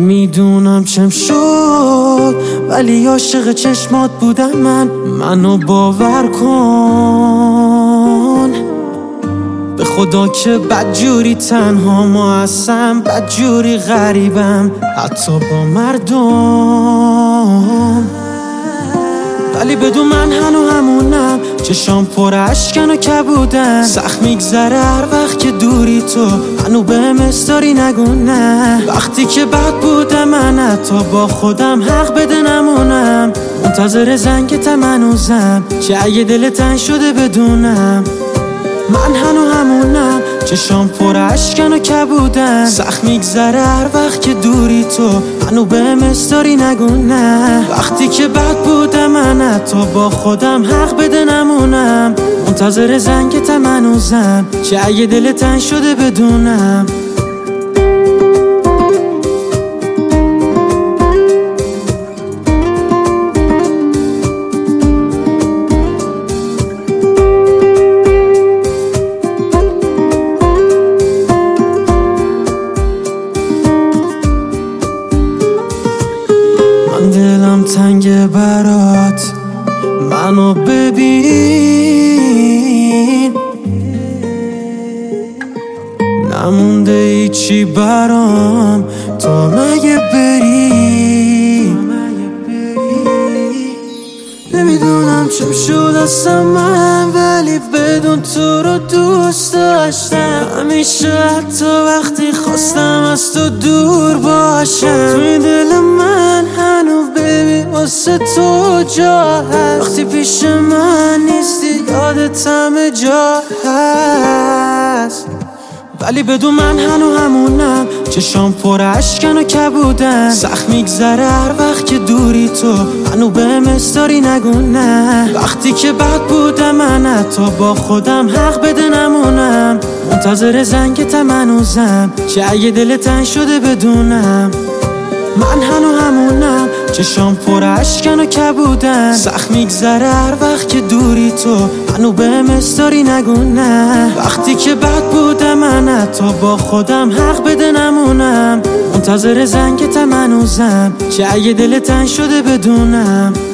نمیدونم چم شد ولی عاشق چشمات بودم منو باور کن به خدا که بدجوری تنها ما هستم، بدجوری غریبم حتی با مردم. ولی بدون من هنو همونم، چشام پر اشکن و کبودن، سخت میگذره هر وقت که دوری تو هنو بهم استاری نگو نه. وقتی که بد بودم من حتی با خودم حق بده نمونم، منتظر زنگتم هنوزم چه اگه دل تنگ شده بدونم. من هنو همونم، چشام پر اشکن و کبودن، سخت میگذره هر وقت که دوری تو هنو بهم استاری نگو نه. وقتی که بد بودم من حتی با خودم حق بده نمونم، منتظر زنگتم هنوزم چه اگه دل تنگ شده بدونم. دلم تنگ برات، منو ببین، نمونده ایچی برام تو مگه بری. نمیدونم چم شد اصلا من، ولی بدون تو رو دوست داشتم همیشه، حتی وقتی خواستم از تو دور باشم. توی دل من هنو ببین واسه تو جا هست، وقتی پیش من نیستی یادت همه جا هست. ولی بدون من هنو همونم، چشام پر اشکن و کبودن، سخت میگذره هر وقت که دوری تو هنو بهم استاری نگو نه. وقتی که بد بودم من حتی با خودم حق بده نمونم، منتظر زنگتم هنوزم چه اگه دل تنگ شده بدونم. من هنو همونم، چشام پر اشکن و کبودن، سخت میگذره هر وقت که دوری تو هنو بهم استاری نگو نه. وقتی که بد بودم من حتی با خودم حق بده نمونم، منتظر زنگتم هنوزم چه اگه دل تنگ شده بدونم.